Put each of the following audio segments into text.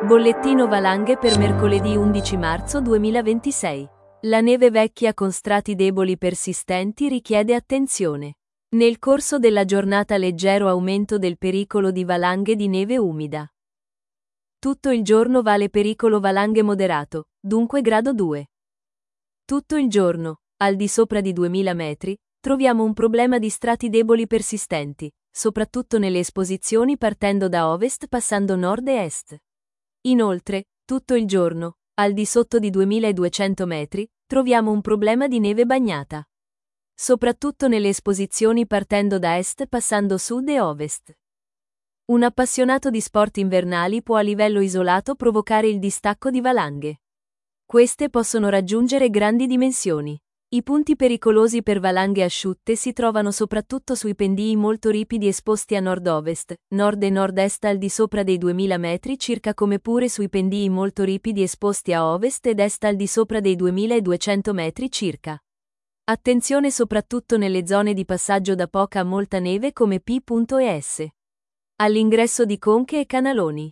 Bollettino valanghe per mercoledì 11 marzo 2026. La neve vecchia con strati deboli persistenti richiede attenzione. Nel corso della giornata leggero aumento del pericolo di valanghe di neve umida. Tutto il giorno vale pericolo valanghe moderato, dunque grado 2. Tutto il giorno, al di sopra di 2000 metri, troviamo un problema di strati deboli persistenti, soprattutto nelle esposizioni partendo da ovest passando nord e est. Inoltre, tutto il giorno, al di sotto di 2200 metri, troviamo un problema di neve bagnata. Soprattutto nelle esposizioni partendo da est passando sud e ovest. Un appassionato di sport invernali può a livello isolato provocare il distacco di valanghe. Queste possono raggiungere grandi dimensioni. I punti pericolosi per valanghe asciutte si trovano soprattutto sui pendii molto ripidi esposti a nord-ovest, nord e nord-est al di sopra dei 2000 metri circa, come pure sui pendii molto ripidi esposti a ovest ed est al di sopra dei 2200 metri circa. Attenzione soprattutto nelle zone di passaggio da poca a molta neve come P. e S. All'ingresso di conche e canaloni.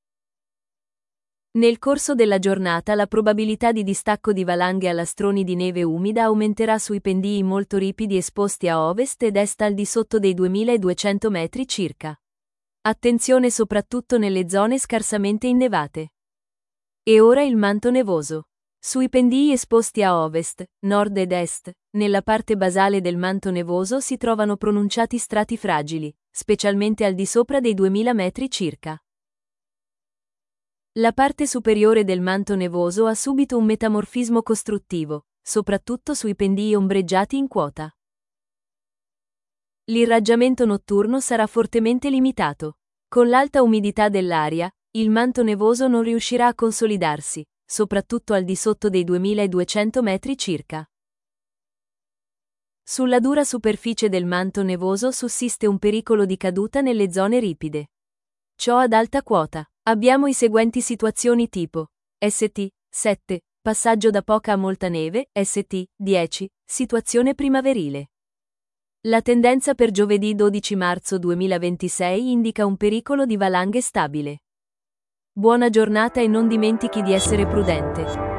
Nel corso della giornata la probabilità di distacco di valanghe a lastroni di neve umida aumenterà sui pendii molto ripidi esposti a ovest ed est al di sotto dei 2200 metri circa. Attenzione soprattutto nelle zone scarsamente innevate. E ora il manto nevoso. Sui pendii esposti a ovest, nord ed est, nella parte basale del manto nevoso si trovano pronunciati strati fragili, specialmente al di sopra dei 2000 metri circa. La parte superiore del manto nevoso ha subito un metamorfismo costruttivo, soprattutto sui pendii ombreggiati in quota. L'irraggiamento notturno sarà fortemente limitato. Con l'alta umidità dell'aria, il manto nevoso non riuscirà a consolidarsi, soprattutto al di sotto dei 2200 metri circa. Sulla dura superficie del manto nevoso sussiste un pericolo di caduta nelle zone ripide. Ciò ad alta quota. Abbiamo i seguenti situazioni tipo: ST 7, passaggio da poca a molta neve, ST 10, situazione primaverile. La tendenza per giovedì 12 marzo 2026 indica un pericolo di valanghe stabile. Buona giornata e non dimentichi di essere prudente.